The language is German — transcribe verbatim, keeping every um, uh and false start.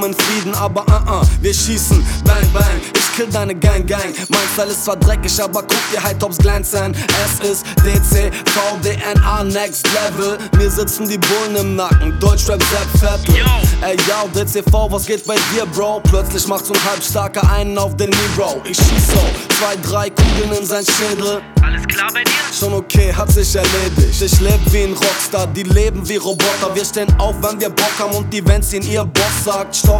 in Frieden, aber uh uh, wir schießen, bang bang, ich kill deine Gang Gang. Mein Style ist zwar dreckig, aber guck dir High-Tops glänzen. Es ist D C V D N A Next Level. Mir sitzen die Bullen im Nacken, Deutschrap Sepp Vettel. Ey yo, D C V, was geht bei dir, Bro? Plötzlich macht so ein Halbstarker einen auf den Nero. Ich schieß so, zwei, drei Kugeln in sein Schädel. Alles klar bei dir? Schon okay, hat sich erledigt. Ich leb wie ein Rockstar, die leben wie Roboter. Wir stehen auf, wenn wir Bock haben und die Vans ziehen, ihr Boss sagt Stoff